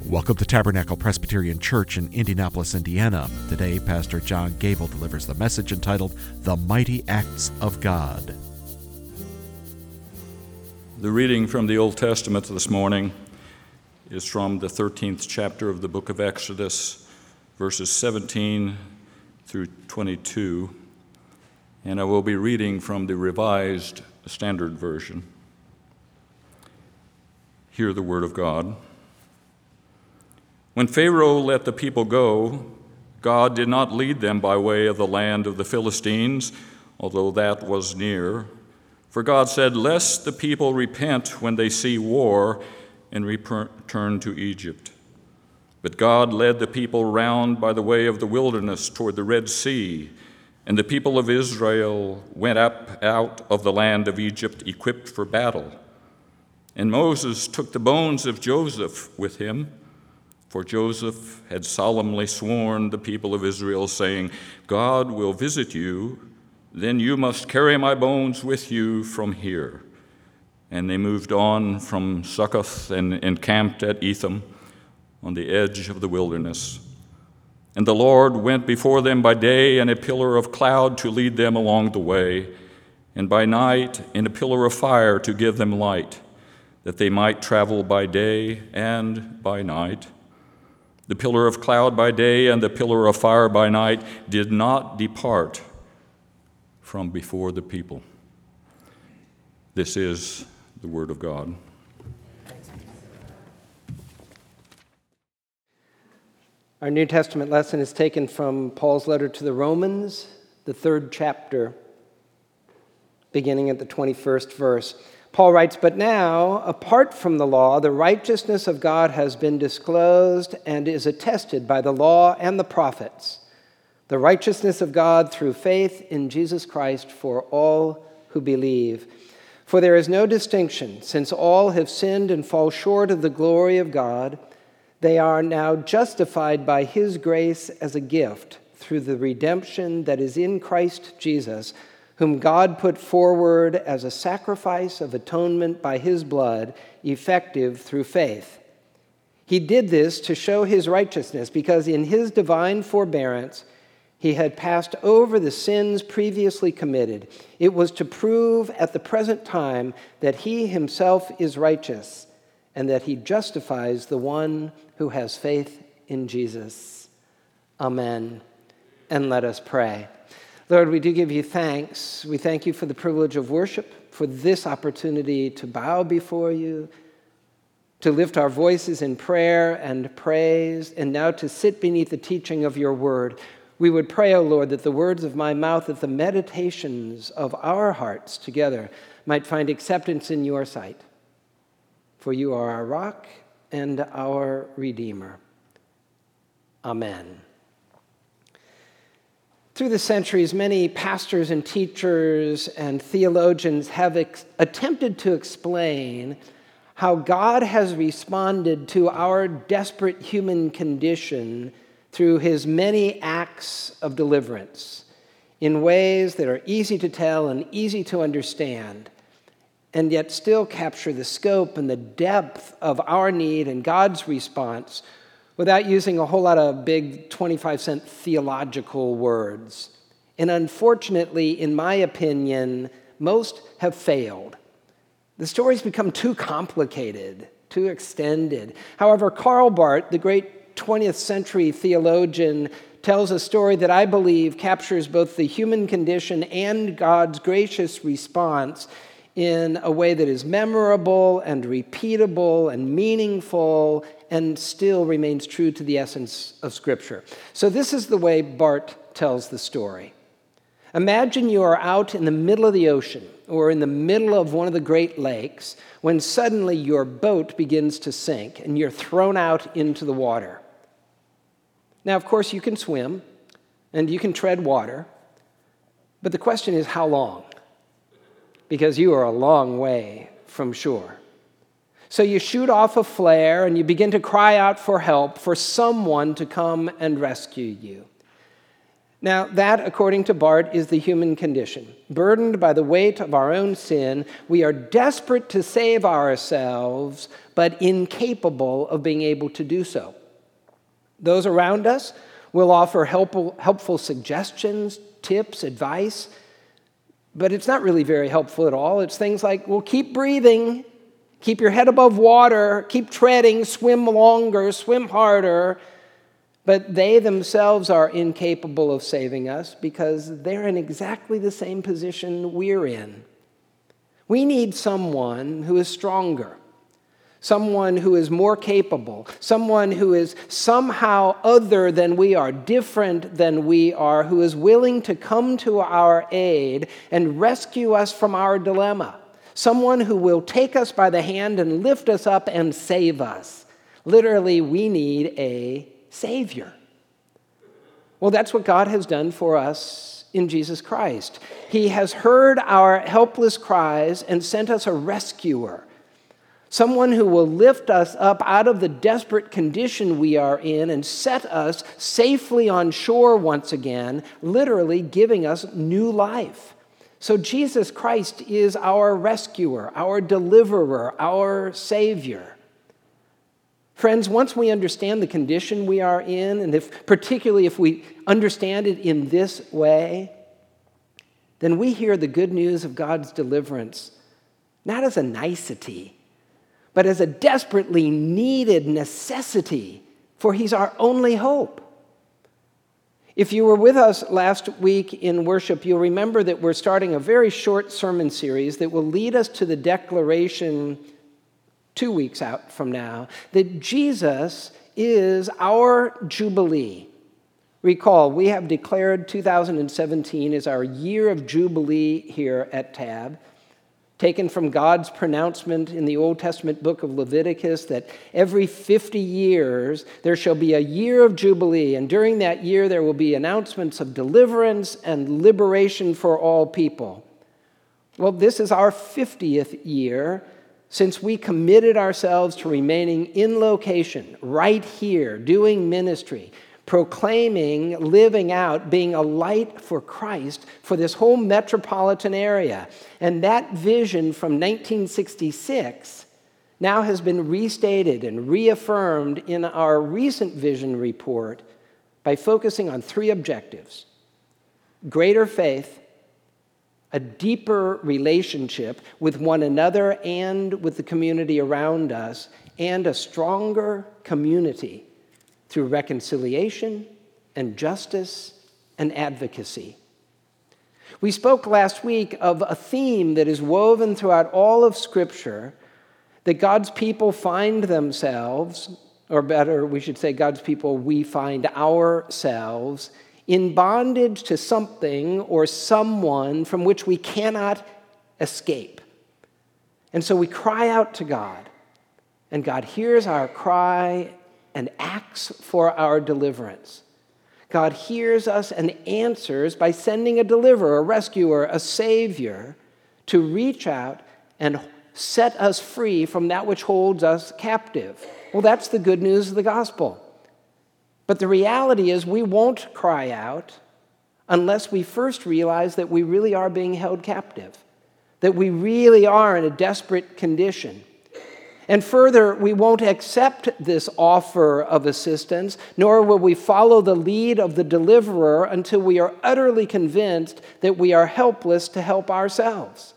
Welcome to Tabernacle Presbyterian Church in Indianapolis, Indiana. Today, Pastor John Gable delivers the message entitled, The Mighty Acts of God. The reading from the Old Testament this morning is from the 13th chapter of the book of Exodus, verses 17 through 22, and I will be reading from the Revised Standard Version. Hear the word of God. When Pharaoh let the people go, God did not lead them by way of the land of the Philistines, although that was near. For God said, "Lest the people repent when they see war and return to Egypt." But God led the people round by the way of the wilderness toward the Red Sea, and the people of Israel went up out of the land of Egypt equipped for battle. And Moses took the bones of Joseph with him, for Joseph had solemnly sworn the people of Israel, saying, "God will visit you, then you must carry my bones with you from here." And they moved on from Succoth and encamped at Etham on the edge of the wilderness. And the Lord went before them by day in a pillar of cloud to lead them along the way, and by night in a pillar of fire to give them light, that they might travel by day and by night. The pillar of cloud by day and the pillar of fire by night did not depart from before the people. This is the word of God. Our New Testament lesson is taken from Paul's letter to the Romans, the 3rd chapter, beginning at the 21st verse. Paul writes, "But now, apart from the law, the righteousness of God has been disclosed and is attested by the law and the prophets, the righteousness of God through faith in Jesus Christ for all who believe. For there is no distinction, since all have sinned and fall short of the glory of God. They are now justified by his grace as a gift through the redemption that is in Christ Jesus, whom God put forward as a sacrifice of atonement by his blood, effective through faith. He did this to show his righteousness, because in his divine forbearance he had passed over the sins previously committed. It was to prove at the present time that he himself is righteous, and that he justifies the one who has faith in Jesus." Amen. And let us pray. Lord, we do give you thanks. We thank you for the privilege of worship, for this opportunity to bow before you, to lift our voices in prayer and praise, and now to sit beneath the teaching of your word. We would pray, O Lord, that the words of my mouth, that the meditations of our hearts together might find acceptance in your sight. For you are our rock and our Redeemer. Amen. Through the centuries, many pastors and teachers and theologians have attempted to explain how God has responded to our desperate human condition through his many acts of deliverance in ways that are easy to tell and easy to understand, and yet still capture the scope and the depth of our need and God's response without using a whole lot of big 25-cent theological words. And unfortunately, in my opinion, most have failed. The stories become too complicated, too extended. However, Karl Barth, the great 20th century theologian, tells a story that I believe captures both the human condition and God's gracious response in a way that is memorable and repeatable and meaningful and still remains true to the essence of Scripture. So this is the way Barth tells the story. Imagine you are out in the middle of the ocean or in the middle of one of the Great Lakes when suddenly your boat begins to sink and you're thrown out into the water. Now, of course, you can swim and you can tread water, but the question is how long? Because you are a long way from shore. So you shoot off a flare and you begin to cry out for help, for someone to come and rescue you. Now, that, according to Barth, is the human condition. Burdened by the weight of our own sin, we are desperate to save ourselves, but incapable of being able to do so. Those around us will offer helpful suggestions, tips, advice, but it's not really very helpful at all. It's things like, well, keep breathing, keep your head above water, keep treading, swim longer, swim harder. But they themselves are incapable of saving us because they're in exactly the same position we're in. We need someone who is stronger, someone who is more capable, someone who is somehow other than we are, different than we are, who is willing to come to our aid and rescue us from our dilemma. Someone who will take us by the hand and lift us up and save us. Literally, we need a Savior. Well, that's what God has done for us in Jesus Christ. He has heard our helpless cries and sent us a rescuer, someone who will lift us up out of the desperate condition we are in and set us safely on shore once again, literally giving us new life. So Jesus Christ is our rescuer, our deliverer, our Savior. Friends, once we understand the condition we are in, and particularly if we understand it in this way, then we hear the good news of God's deliverance, not as a nicety, but as a desperately needed necessity, for He's our only hope. If you were with us last week in worship, you'll remember that we're starting a very short sermon series that will lead us to the declaration 2 weeks out from now, that Jesus is our Jubilee. Recall, we have declared 2017 as our year of Jubilee here at TAB, taken from God's pronouncement in the Old Testament book of Leviticus that every 50 years there shall be a year of Jubilee, and during that year there will be announcements of deliverance and liberation for all people. Well, this is our 50th year since we committed ourselves to remaining in location, right here, doing ministry, proclaiming, living out, being a light for Christ for this whole metropolitan area. And that vision from 1966 now has been restated and reaffirmed in our recent vision report by focusing on 3 objectives: greater faith, a deeper relationship with one another and with the community around us, and a stronger community through reconciliation and justice and advocacy. We spoke last week of a theme that is woven throughout all of Scripture, that God's people find themselves, or better, we should say God's people, we find ourselves in bondage to something or someone from which we cannot escape. And so we cry out to God, and God hears our cry and acts for our deliverance. God hears us and answers by sending a deliverer, a rescuer, a savior to reach out and set us free from that which holds us captive. Well, that's the good news of the gospel. But the reality is we won't cry out unless we first realize that we really are being held captive, that we really are in a desperate condition. And further, we won't accept this offer of assistance, nor will we follow the lead of the deliverer until we are utterly convinced that we are helpless to help ourselves.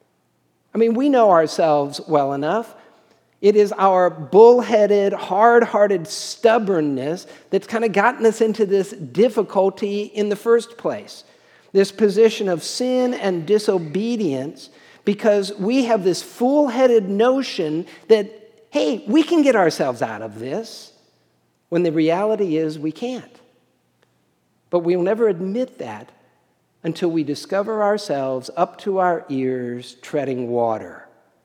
I mean, we know ourselves well enough. It is our bullheaded, hard-hearted stubbornness that's kind of gotten us into this difficulty in the first place, this position of sin and disobedience, because we have this fool-headed notion that, hey, we can get ourselves out of this, when the reality is we can't. But we'll never admit that until we discover ourselves up to our ears treading water.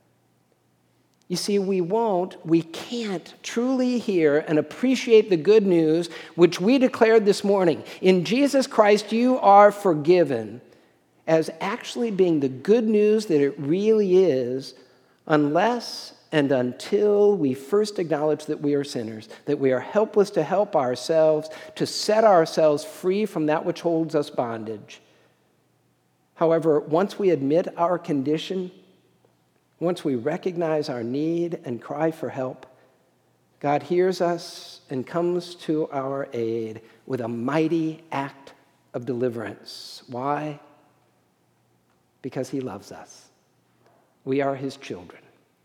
You see, we can't truly hear and appreciate the good news which we declared this morning. In Jesus Christ, you are forgiven, as actually being the good news that it really is unless and until we first acknowledge that we are sinners, that we are helpless to help ourselves, to set ourselves free from that which holds us bondage. However, once we admit our condition, once we recognize our need and cry for help, God hears us and comes to our aid with a mighty act of deliverance. Why? Because he loves us. We are his children.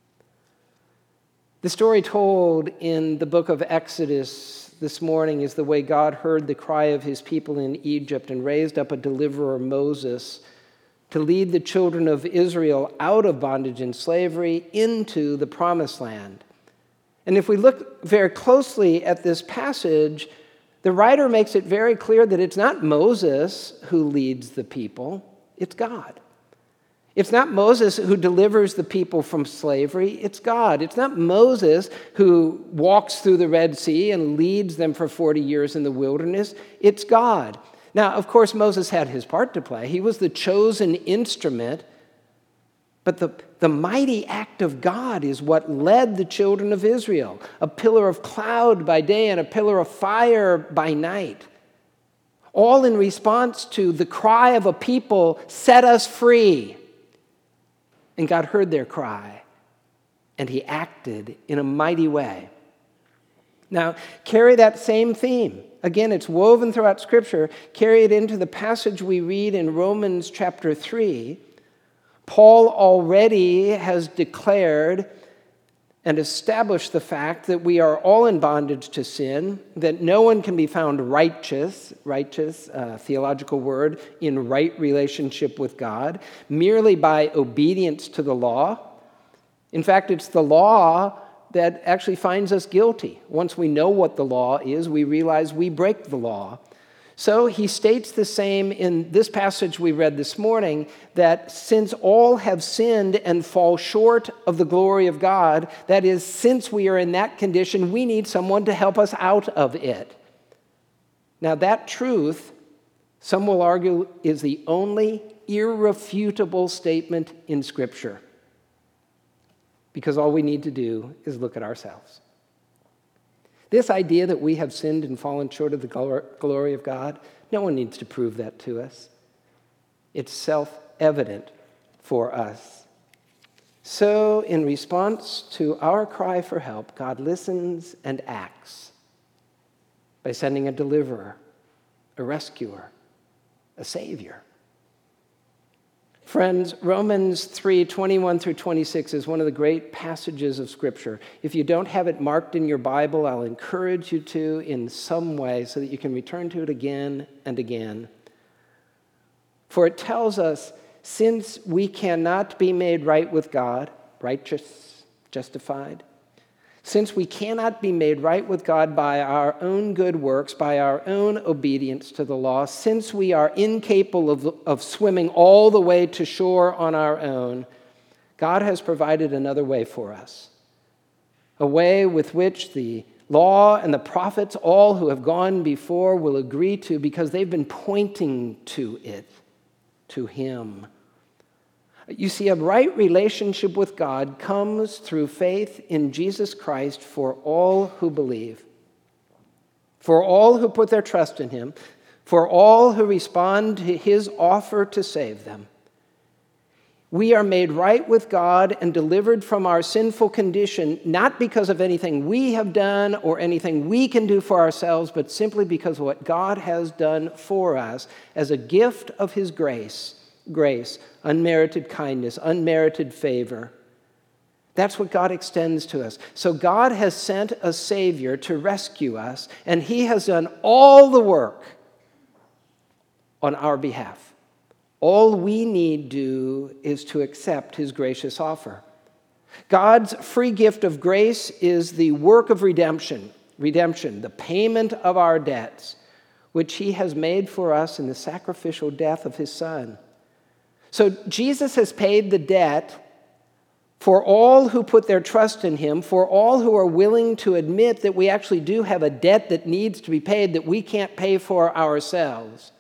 The story told in the book of Exodus this morning is the way God heard the cry of his people in Egypt and raised up a deliverer, Moses, to lead the children of Israel out of bondage and slavery into the promised land. And if we look very closely at this passage, the writer makes it very clear that it's not Moses who leads the people, it's God. It's not Moses who delivers the people from slavery, it's God. It's not Moses who walks through the Red Sea and leads them for 40 years in the wilderness, it's God. Now, of course, Moses had his part to play. He was the chosen instrument, but the mighty act of God is what led the children of Israel, a pillar of cloud by day and a pillar of fire by night, all in response to the cry of a people, set us free. And God heard their cry, and he acted in a mighty way. Now, carry that same theme. Again, it's woven throughout Scripture. Carry it into the passage we read in Romans chapter 3. Paul already has declared and established the fact that we are all in bondage to sin, that no one can be found righteous, theological word, in right relationship with God, merely by obedience to the law. In fact, it's the law that actually finds us guilty. Once we know what the law is, we realize we break the law. So he states the same in this passage we read this morning, that since all have sinned and fall short of the glory of God, that is, since we are in that condition, we need someone to help us out of it. Now that truth, some will argue, is the only irrefutable statement in Scripture, because all we need to do is look at ourselves. This idea that we have sinned and fallen short of the glory of God, no one needs to prove that to us. It's self-evident for us. So, in response to our cry for help, God listens and acts by sending a deliverer, a rescuer, a savior. Friends, Romans 3:21 through 26 is one of the great passages of Scripture. If you don't have it marked in your Bible, I'll encourage you to in some way so that you can return to it again and again. For it tells us, since we cannot be made right with God, righteous, justified, since we cannot be made right with God by our own good works, by our own obedience to the law, since we are incapable of swimming all the way to shore on our own, God has provided another way for us, a way with which the law and the prophets, all who have gone before, will agree to because they've been pointing to it, to Him. You see, a right relationship with God comes through faith in Jesus Christ for all who believe, for all who put their trust in Him, for all who respond to His offer to save them. We are made right with God and delivered from our sinful condition, not because of anything we have done or anything we can do for ourselves, but simply because of what God has done for us as a gift of His grace, unmerited kindness, unmerited favor. That's what God extends to us. So God has sent a Savior to rescue us, and He has done all the work on our behalf. All we need do is to accept His gracious offer. God's free gift of grace is the work of redemption, the payment of our debts, which He has made for us in the sacrificial death of His Son. So Jesus has paid the debt for all who put their trust in Him, for all who are willing to admit that we actually do have a debt that needs to be paid that we can't pay for ourselves,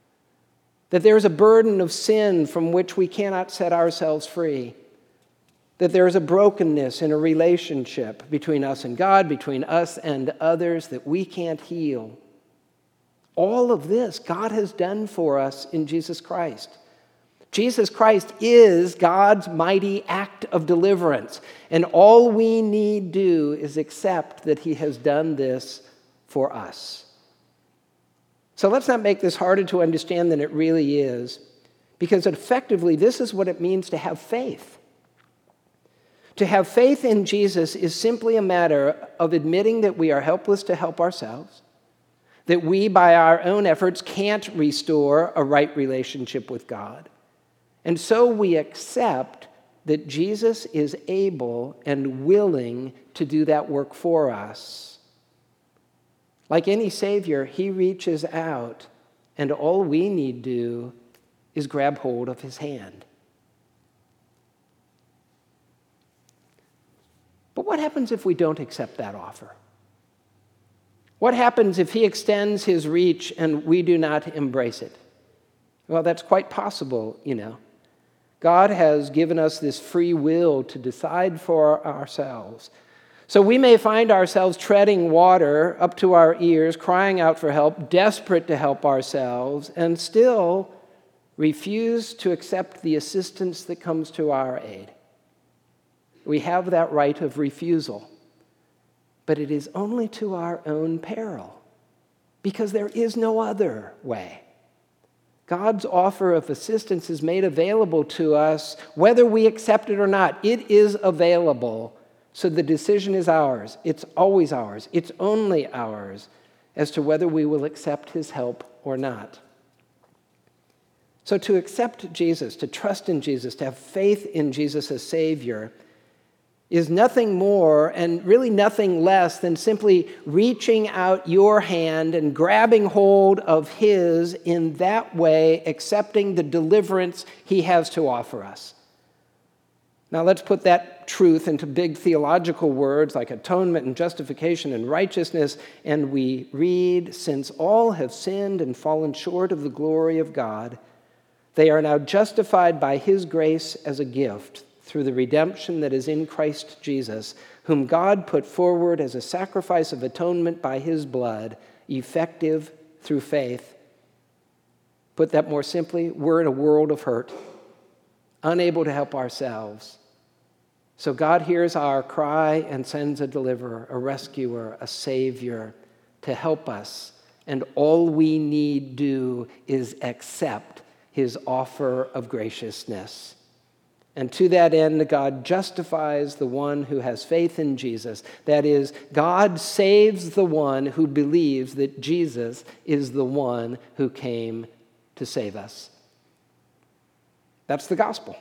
that there is a burden of sin from which we cannot set ourselves free. that there is a brokenness in a relationship between us and God, between us and others that we can't heal. All of this God has done for us in Jesus Christ. Jesus Christ is God's mighty act of deliverance, and all we need do is accept that he has done this for us. So let's not make this harder to understand than it really is, because effectively this is what it means to have faith. To have faith in Jesus is simply a matter of admitting that we are helpless to help ourselves, that we, by our own efforts, can't restore a right relationship with God. And so we accept that Jesus is able and willing to do that work for us. Like any Savior, he reaches out, and all we need do is grab hold of his hand. But what happens if we don't accept that offer? What happens if he extends his reach and we do not embrace it? Well, that's quite possible, you know. God has given us this free will to decide for ourselves. So we may find ourselves treading water up to our ears, crying out for help, desperate to help ourselves, and still refuse to accept the assistance that comes to our aid. We have that right of refusal, but it is only to our own peril, because there is no other way. God's offer of assistance is made available to us, whether we accept it or not. It is available, so the decision is ours. It's always ours. It's only ours as to whether we will accept his help or not. So to accept Jesus, to trust in Jesus, to have faith in Jesus as Savior, is nothing more and really nothing less than simply reaching out your hand and grabbing hold of his, in that way accepting the deliverance he has to offer us. Now let's put that truth into big theological words like atonement and justification and righteousness, and we read, "Since all have sinned and fallen short of the glory of God, they are now justified by his grace as a gift, through the redemption that is in Christ Jesus, whom God put forward as a sacrifice of atonement by his blood, effective through faith." Put that more simply, we're in a world of hurt, unable to help ourselves. So God hears our cry and sends a deliverer, a rescuer, a savior to help us, and all we need do is accept his offer of graciousness. And to that end, God justifies the one who has faith in Jesus. That is, God saves the one who believes that Jesus is the one who came to save us. That's the gospel.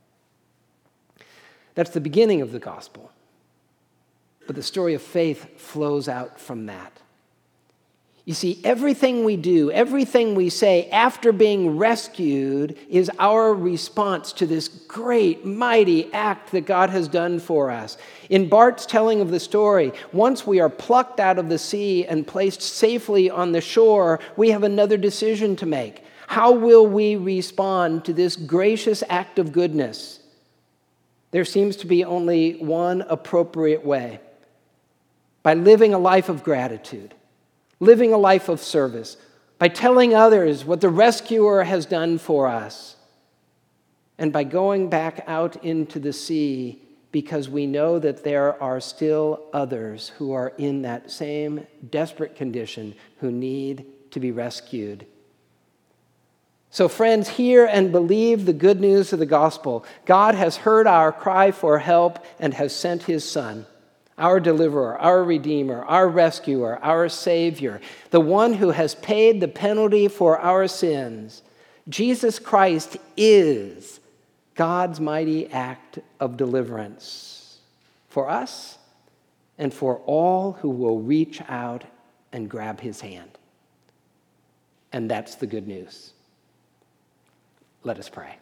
That's the beginning of the gospel. But the story of faith flows out from that. You see, everything we do, everything we say after being rescued is our response to this great, mighty act that God has done for us. In Bart's telling of the story, once we are plucked out of the sea and placed safely on the shore, we have another decision to make. How will we respond to this gracious act of goodness? There seems to be only one appropriate way: by living a life of gratitude. Living a life of service, by telling others what the rescuer has done for us, and by going back out into the sea, because we know that there are still others who are in that same desperate condition who need to be rescued. So friends, hear and believe the good news of the gospel. God has heard our cry for help and has sent his Son, our deliverer, our redeemer, our rescuer, our savior, the one who has paid the penalty for our sins. Jesus Christ is God's mighty act of deliverance for us and for all who will reach out and grab his hand. And that's the good news. Let us pray.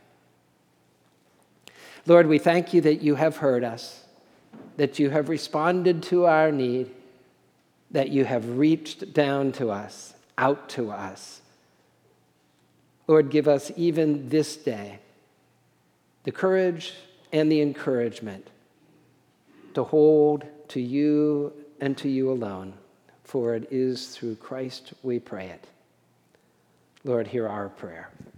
Lord, we thank you that you have heard us, that you have responded to our need, that you have reached down to us, out to us. Lord, give us even this day the courage and the encouragement to hold to you and to you alone, for it is through Christ we pray it. Lord, hear our prayer.